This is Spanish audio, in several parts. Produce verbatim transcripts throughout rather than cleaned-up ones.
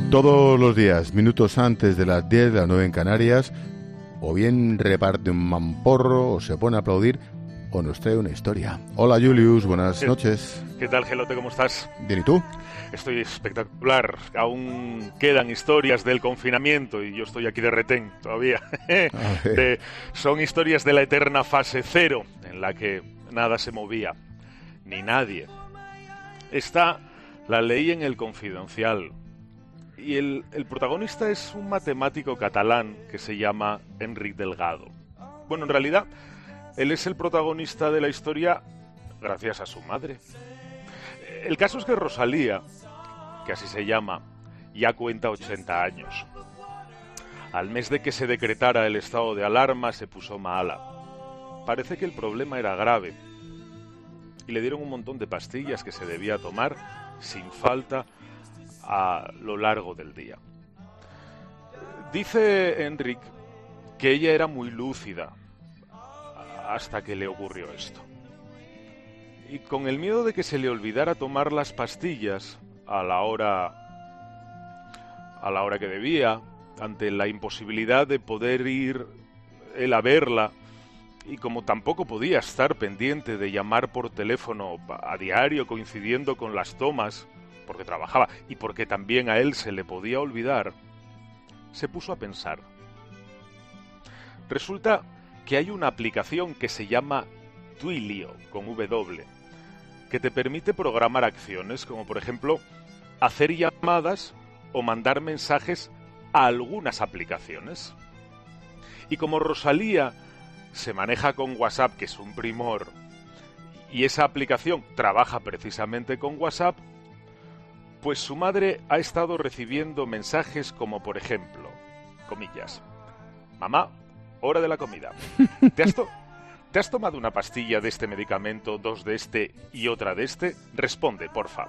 Todos los días, minutos antes de las diez, de las nueve en Canarias, o bien reparte un mamporro, o se pone a aplaudir, o nos trae una historia. Hola Julius, buenas ¿Qué, noches. ¿Qué tal, Gelote? ¿Cómo estás? Bien, ¿y tú? Estoy espectacular. Aún quedan historias del confinamiento y yo estoy aquí de retén todavía. de, son historias de la eterna fase cero, en la que nada se movía, ni nadie. Esta la leí en El Confidencial. Y el, el protagonista es un matemático catalán que se llama Enric Delgado. Bueno, en realidad, él es el protagonista de la historia gracias a su madre. El caso es que Rosalía, que así se llama, ya cuenta ochenta años. Al mes de que se decretara el estado de alarma, se puso mala. Parece que el problema era grave. Y le dieron un montón de pastillas que se debía tomar sin falta a lo largo del día. Dice Enric que ella era muy lúcida hasta que le ocurrió esto. Y con el miedo de que se le olvidara tomar las pastillas a la hora a la hora que debía, ante la imposibilidad de poder ir él a verla, y como tampoco podía estar pendiente de llamar por teléfono a diario coincidiendo con las tomas, porque trabajaba y porque también a él se le podía olvidar, se puso a pensar. Resulta que hay una aplicación que se llama Twilio, con W, que te permite programar acciones, como por ejemplo hacer llamadas o mandar mensajes a algunas aplicaciones. Y como Rosalía se maneja con WhatsApp, que es un primor, y esa aplicación trabaja precisamente con WhatsApp, pues su madre ha estado recibiendo mensajes como, por ejemplo, comillas, mamá, hora de la comida. ¿Te has, to- ¿Te has tomado una pastilla de este medicamento, dos de este y otra de este? Responde, porfa.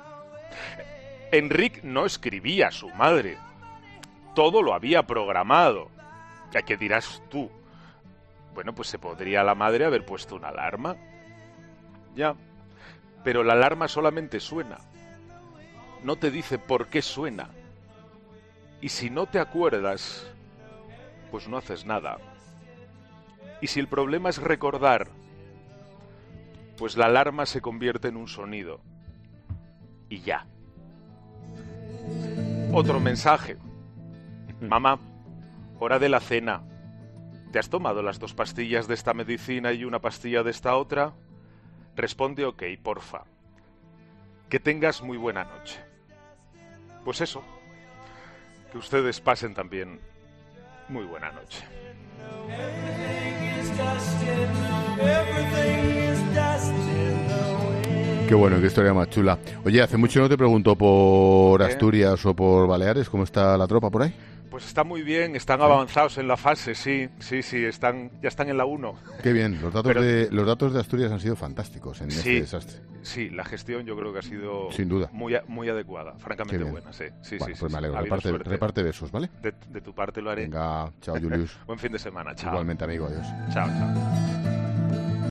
Enric no escribía a su madre. Todo lo había programado. ¿A qué dirás tú? Bueno, pues se podría la madre haber puesto una alarma. Ya, pero la alarma solamente suena. No te dice por qué suena. Y si no te acuerdas, pues no haces nada. Y si el problema es recordar, pues la alarma se convierte en un sonido. Y ya. Otro mensaje. Mamá, hora de la cena. ¿Te has tomado las dos pastillas de esta medicina y una pastilla de esta otra? Responde ok, porfa. Que tengas muy buena noche. Pues eso, que ustedes pasen también muy buena noche. Qué bueno, qué historia más chula. Oye, hace mucho no te pregunto por ¿Eh? Asturias o por Baleares, ¿cómo está la tropa por ahí? Pues está muy bien, están avanzados en la fase, sí, sí, sí, están, ya están en la uno. Qué bien, los datos, Pero, de, los datos de Asturias han sido fantásticos en sí, este desastre. Sí, la gestión yo creo que ha sido sin duda muy, muy adecuada, francamente buena, sí. sí, bueno, sí pues sí, me alegro, sí, reparte, reparte besos, ¿vale? De, de tu parte lo haré. Venga, chao Julius. Buen fin de semana, chao. Igualmente, amigo, adiós. Chao, chao.